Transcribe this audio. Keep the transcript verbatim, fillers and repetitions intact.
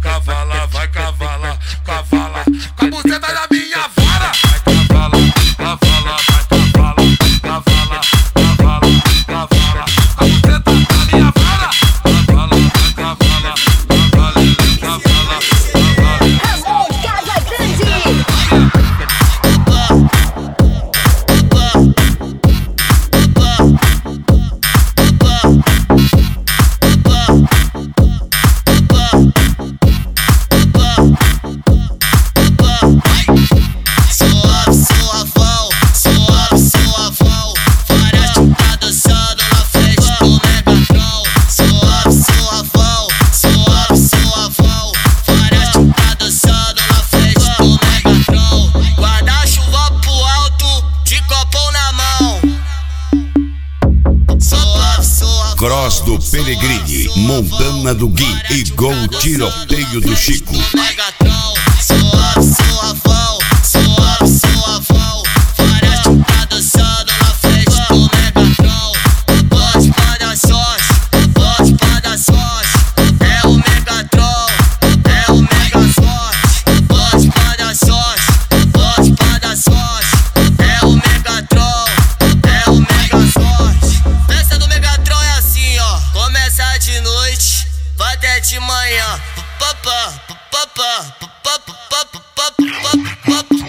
cavala, vai cavala, cavala, com a buceta na minha vara. Vai cavala, cavala, vai cavala, cavala, cavala, cavala, com a buceta na minha vara. Cavala, vai cavala, cavala, cavala, cavala. Ramon Casa Grande. Cross do Peregrini, Montana do Gui e Gol Tiroteio do Chico. Vai gatão, suave, suavão, suave, suavão. Várias chupas dançando na frente do Megatron. Pode pra dar sorte, pode pra dar sorte. É o Megatron, é o Mega Sorte. Pode pra dar sorte, pode pra dar sorte. É o Megatron, é o Mega Sorte. Festa do Megatron é assim, ó. Começa de noite, vai até de manhã. Papá, papá, papá, papá, papá, papá.